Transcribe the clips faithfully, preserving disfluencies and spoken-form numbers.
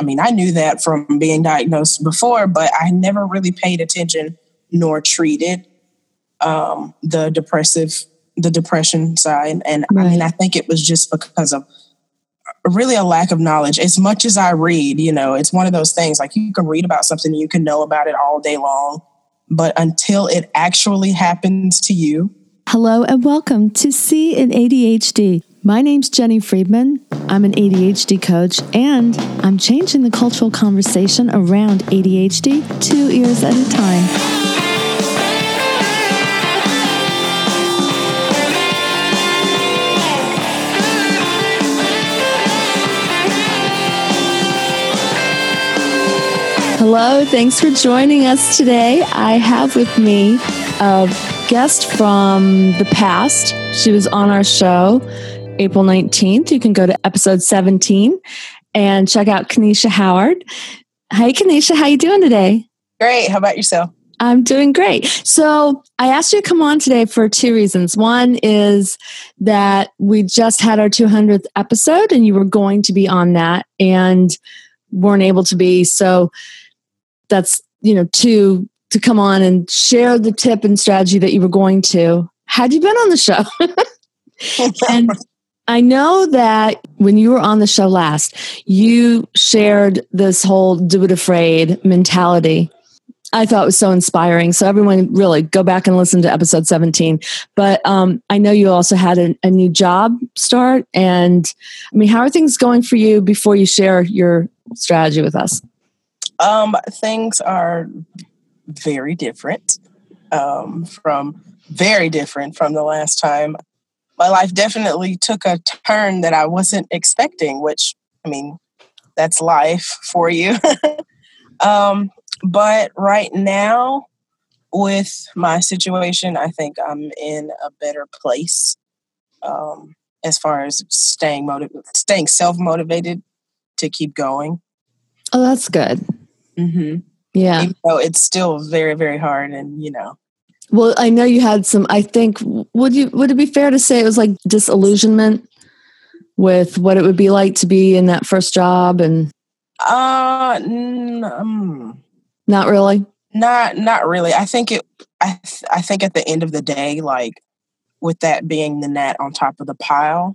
I mean, I knew that from being diagnosed before, but I never really paid attention nor treated um, the depressive, the depression side. And Right. I mean, I think it was just because of really a lack of knowledge. As much as I read, you know, it's one of those things like you can read about something, you can know about it all day long, but until it actually happens to you. Hello and welcome to C in A D H D. My name's Jenny Friedman. I'm an A D H D coach, and I'm changing the cultural conversation around A D H D two ears at a time. Hello, thanks for joining us today. I have with me a guest from the past. She was on our show April nineteenth. You can go to episode seventeen and check out Kanisha Howard. Hi, Kanisha. How you doing today? Great. How about yourself? I'm doing great. So I asked you to come on today for two reasons. One is that we just had our two hundredth episode and you were going to be on that and weren't able to be. So that's, you know, two, to come on and share the tip and strategy that you were going to. Had you been on the show? And I know that when you were on the show last, you shared this whole do it afraid mentality. I thought it was so inspiring. So everyone really go back and listen to episode seventeen. But um, I know you also had a, a new job start. And I mean, how are things going for you before you share your strategy with us? Um, things are very different um, from very different from the last time. My life definitely took a turn that I wasn't expecting, which, I mean, that's life for you. um, but right now, with my situation, I think I'm in a better place um, as far as staying motivated, staying self-motivated to keep going. Oh, that's good. Mm-hmm. Yeah. Even though it's still very, very hard, and you know. Well, I know you had some. I think would you would it be fair to say it was like disillusionment with what it would be like to be in that first job, and uh, n- um, not really, not not really. I think it. I th- I think at the end of the day, like with that being the gnat on top of the pile,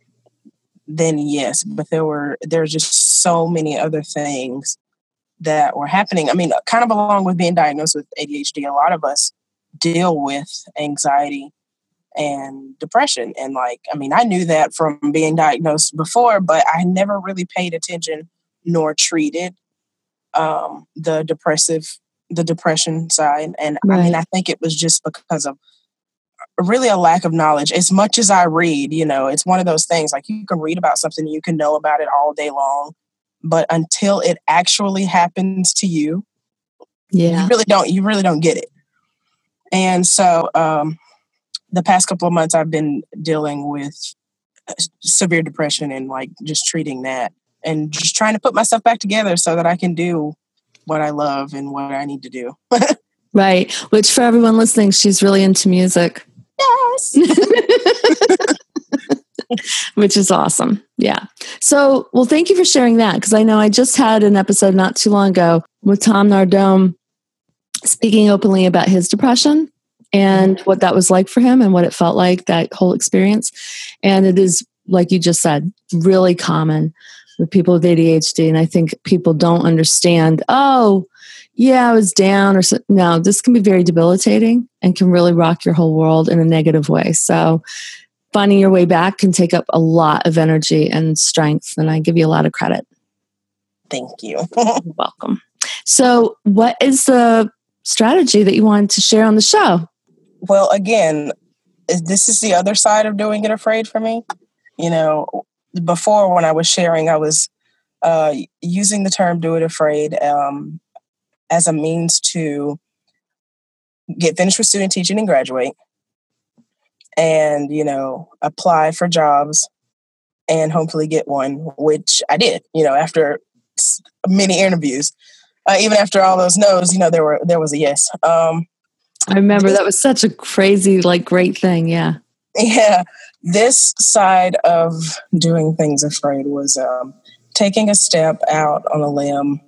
then yes. But there were there's just so many other things that were happening. I mean, kind of along with being diagnosed with A D H D, a lot of us deal with anxiety and depression. And like, I mean, I knew that from being diagnosed before, but I never really paid attention nor treated um, the depressive, the depression side. And Right. I mean, I think it was just because of really a lack of knowledge. As much as I read, you know, it's one of those things like you can read about something, you can know about it all day long, but until it actually happens to you, yeah, you really don't, you really don't get it. And so um, the past couple of months I've been dealing with severe depression and like just treating that and just trying to put myself back together so that I can do what I love and what I need to do. Right. Which for everyone listening, she's really into music. Yes. Which is awesome. Yeah. So, well, thank you for sharing that, because I know I just had an episode not too long ago with Tom Nardone speaking openly about his depression and what that was like for him and what it felt like, that whole experience. And it is, like you just said, really common with people with A D H D. And I think people don't understand, oh, yeah, I was down or so. No, this can be very debilitating and can really rock your whole world in a negative way. So finding your way back can take up a lot of energy and strength. And I give you a lot of credit. Thank you. You're welcome. So what is the strategy that you wanted to share on the show? Well, again, this is the other side of doing it afraid for me. You know, before when I was sharing, I was uh, using the term do it afraid um, as a means to get finished with student teaching and graduate and, you know, apply for jobs and hopefully get one, which I did, you know, after many interviews. Uh, even after all those no's, you know, there were there was a yes. Um, I remember that was such a crazy, like, great thing. Yeah. Yeah. This side of doing things afraid was um, taking a step out on a limb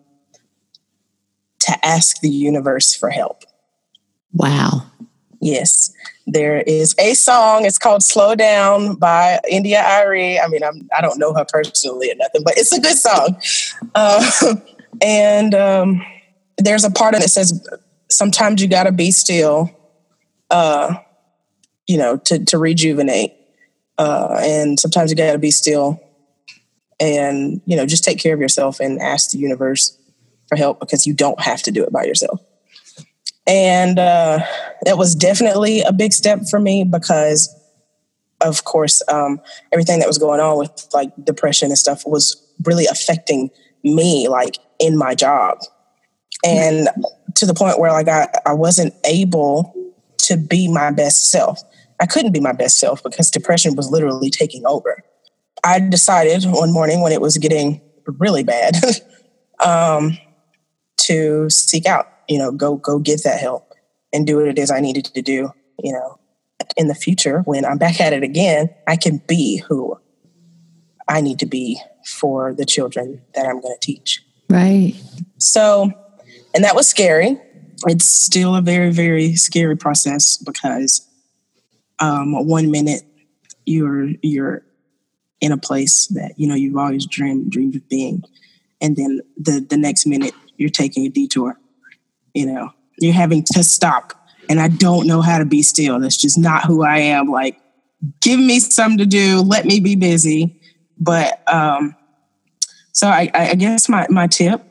to ask the universe for help. Wow. Yes. There is a song. It's called Slow Down by India Arie. I mean, I'm, I don't know her personally or nothing, but it's a good song. Uh, and um, there's a part of it that says, sometimes you got to be still, uh, you know, to, to rejuvenate. Uh, and sometimes you got to be still and, you know, just take care of yourself and ask the universe for help, because you don't have to do it by yourself. And uh, that was definitely a big step for me because, of course, um, everything that was going on with like depression and stuff was really affecting me, like in my job. And to the point where like I, I wasn't able to be my best self. I couldn't be my best self because depression was literally taking over. I decided one morning when it was getting really bad um, to seek out, you know, go go get that help and do what it is I needed to do. You know, in the future, when I'm back at it again, I can be who I need to be for the children that I'm going to teach. Right. So, and that was scary. It's still a very, very scary process because um, one minute you're you're in a place that, you know, you've always dreamed dreamed of being. And then the, the next minute you're taking a detour, you know, you're having to stop. And I don't know how to be still. That's just not who I am. Like, give me something to do. Let me be busy. But um, so I, I guess my, my tip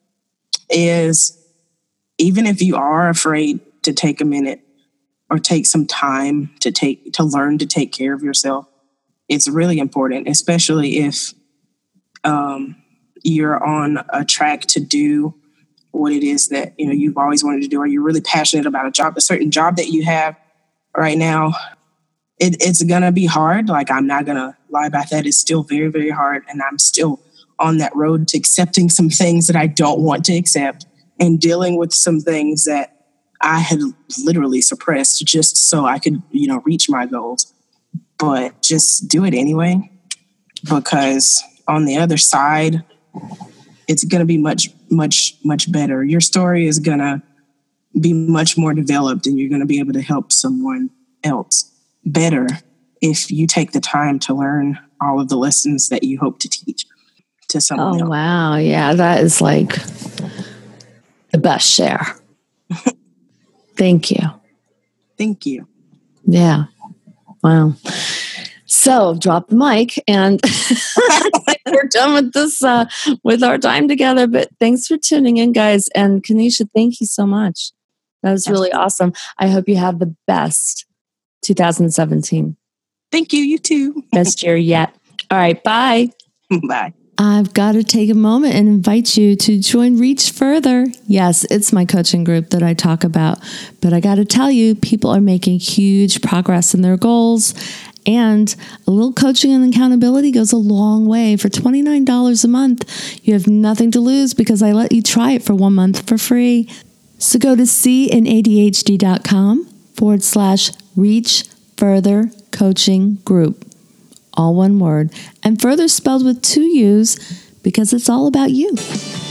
is, even if you are afraid to take a minute or take some time to take, to learn to take care of yourself, it's really important, especially if um, you're on a track to do what it is that, you know, you've always wanted to do, or you're really passionate about a job, a certain job that you have right now. It, it's going to be hard. Like, I'm not going to lie about that. It's still very, very hard. And I'm still on that road to accepting some things that I don't want to accept and dealing with some things that I had literally suppressed just so I could, you know, reach my goals. But just do it anyway, because on the other side, it's going to be much, much, much better. Your story is going to be much more developed, and you're going to be able to help someone else better if you take the time to learn all of the lessons that you hope to teach to someone oh, else. Wow. Yeah, that is like the best share. Thank you. Thank you. Yeah. Wow. So drop the mic and we're done with this, uh, with our time together. But thanks for tuning in, guys. And Kanisha, thank you so much. That was really awesome. I hope you have the best two thousand seventeen. Thank you. You too. Best year yet. All right. Bye. Bye. I've got to take a moment and invite you to join Reach Further. Yes, it's my coaching group that I talk about, but I got to tell you, people are making huge progress in their goals, and a little coaching and accountability goes a long way. For twenty-nine dollars a month, you have nothing to lose because I let you try it for one month for free. So go to cnadhd.com forward slash Reach Further Coaching Group. All one word, and further spelled with two U's because it's all about you.